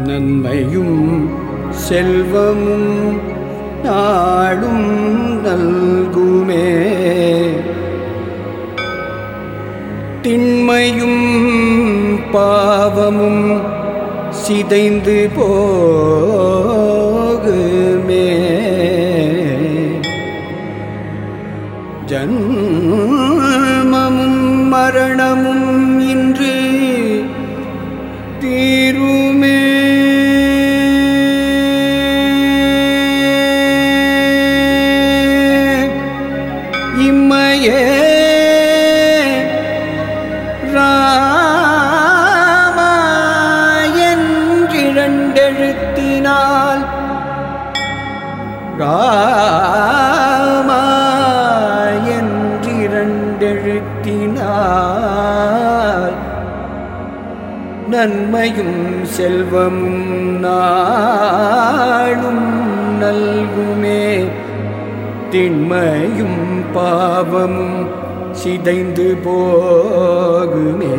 நன்மையும் செல்வமும் நாளும் நல்குமே. திண்மையும் பாவமும் சிதைந்து போகுமே. ஜன்மமும் மரணமும் இன்று தீருமே. இம்மையே ராமா என்றிரண்டெழுத்தினால் ராமா என்றிரண்டெழுத்தினால் நன்மையும் செல்வமும் நாளும் நல்குமே. திண்மையும் பாவமும் சிதைந்து போகுமே.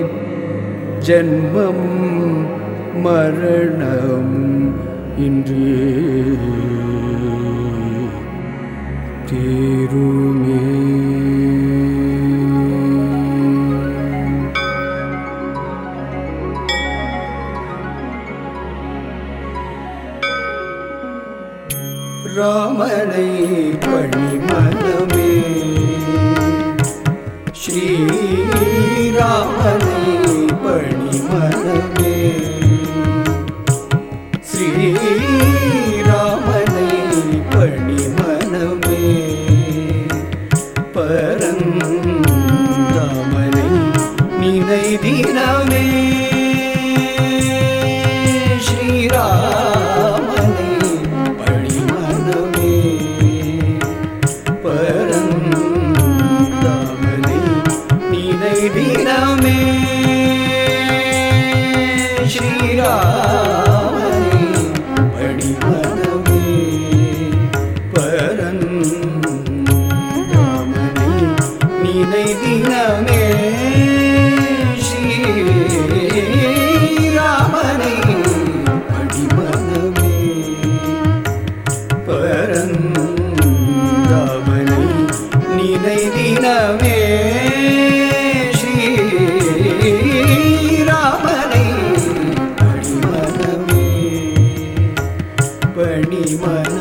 ஜன்மமும் மரணமும் இன்று தீருமே. ராமனை பணிமனமே ஸ்ரீராமனை பணிமனமே. ஸ்ரீராமனை பணிமனமே. பரந்தாமனை நினைதினமே. ஸ்ரீராமனை பணிமனமே. பரந்தாமனை நினைதினமே. ஸ்ரீராமனை பணிமனமே. பரந்தாமனை நினைதினமே. ஸ்ரீராமனை பணிமனமே. பரந்தாமனை நினைதினமே. ஸ்ரீராமனை பணிமனமே. பணிமனமே.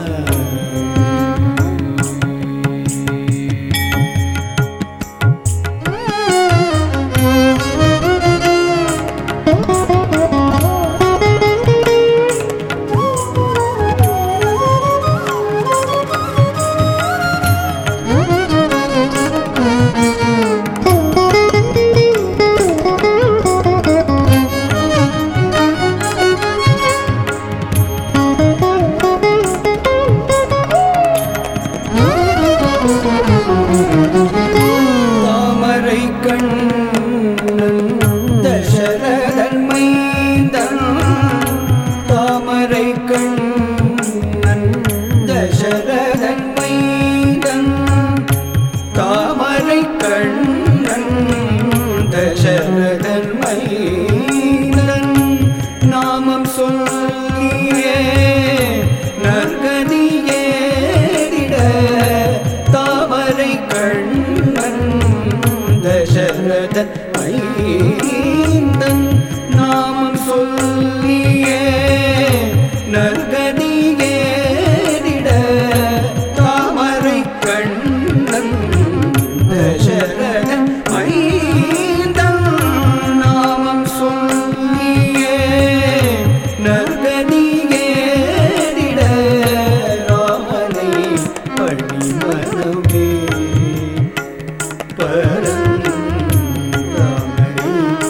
தாமரை கண்ணன் தசரதன் மைந்தன். தாமரை கண்ணன் தசரதன் மைந்தன். தாமரை கண்ணன் தசரதன் மைந்தன். நாமம் சொல்லியே நற்கதியே தாமரை கண்ணன் தசரதன் மைந்தன். நாமம் சொல்லியே நற்கதியே தாமரை கண்ணன் தசரதன் மைந்தன். நாமம் சொல்லியே நற்கதியே ராமனை பணிமனமே. பரந்தாமனை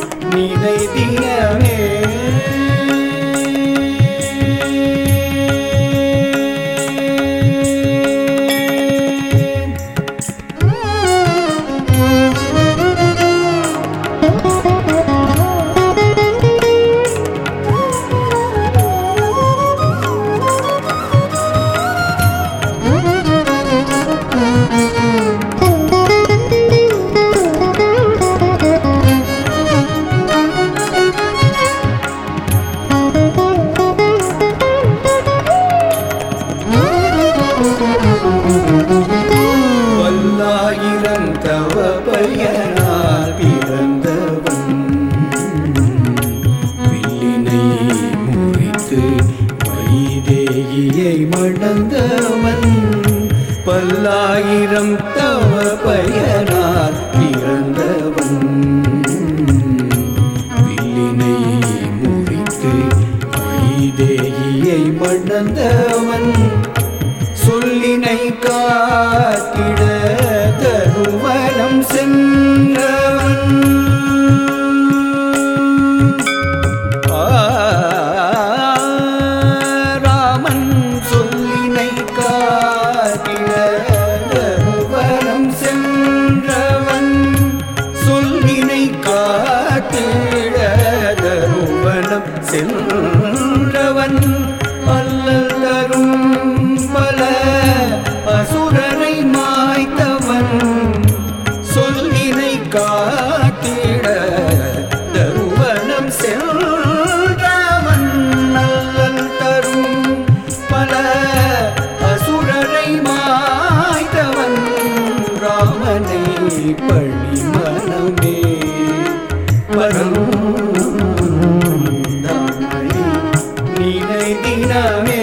பயனார் பிறந்தவன் வில்லினை முறித்து வைதேகியை மணந்தவன் சொல்லினை காத்திட தருவனம் சென்றவன் ராமன் சொல்லினை காத்திட தருவனம் சென்றவன் சொல்லினை காத்திட தருவனம் சென்றவன் அல்லல் தரும் பல அசுரரை மாய்த்தவன் சொல்லினை காத்திட தருவனம் சென்றவன் அல்லல் தரும் பல அசுரரை மாய்த்தவன் ராமனை பழி மனமே நினை தினமே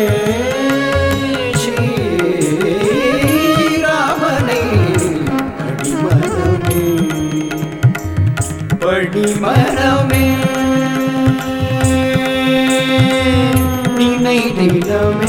படிமனமே நினை தினமே